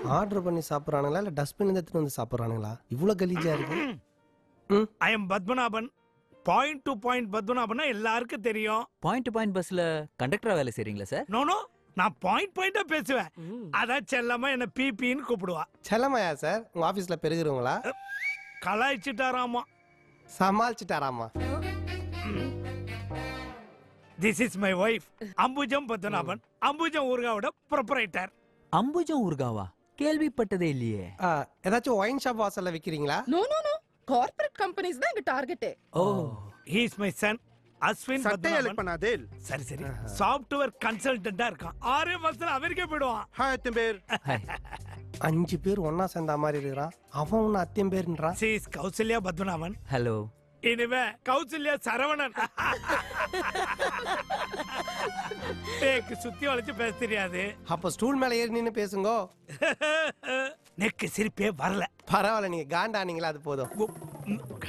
Order பண்ணி சாப்பிடுறானுங்களா இல்ல dustbin எடுத்துட்டு வந்து சாப்பிடுறானுங்களா? இவ்வளவு கலீஜா இருக்கு. I am Padmanabhan. Point to point பத்மநாபன்னா எல்லாருக்கும் தெரியும். பாயிண்ட் டு பாயிண்ட் பஸ்ல கண்டக்டரா வேலை செய்றீங்களா சார்? நோ நோ, நான் பாயிண்ட் பாயிண்டா பேசுவேன். அதான் செல்லமா என்ன பிபின்னு கூப்பிடுவா. செல்லமையா சார்? உங்க ஆபீஸ்ல பெருகிறவங்களா? கலாய்ச்சிட்டாராமா. சமாளிச்சிட்டாராமா? This is my wife, Ambujam Padmanabhan. Ambujam ஊர்காவோட ப்ரொப்ரைட்டர். அம்புஜம் ஊர்காவா? கேள்விப்பட்டதே இல்லையே. ஏதாச்சும் ஒயின் ஷாப் வாசல்ல விக்கிறீங்களா? No no no, corporate companies தான் எங்க target. Oh, he is my son Ashwin Padmanabhan. சரி சரி, சாஃப்ட்வேர் கன்சல்டன்ட்டா இருக்கான். 6 மாசத்துல அமெரிக்கா போய்டுவான். ஹாய் அத்தியம்பேர். 5 பேர் ஒன்னா சேர்ந்த மாதிரி இருக்கிறான். அவன் ஒன்னு அத்தியம் பேருன்றான். she is Kausalya Padmanabhan. Hello. இனிமே கௌசல்யா சரவணன். எனக்கு சுத்தி வளைச்சு பேச தெரியாது. அப்ப ஸ்டூல் மேல ஏறி நின்னு பேசுங்க. நெக்கு சிரிப்பே வரல. பரவாயில்ல, நீங்க காண்டானீங்களா அது போதும்.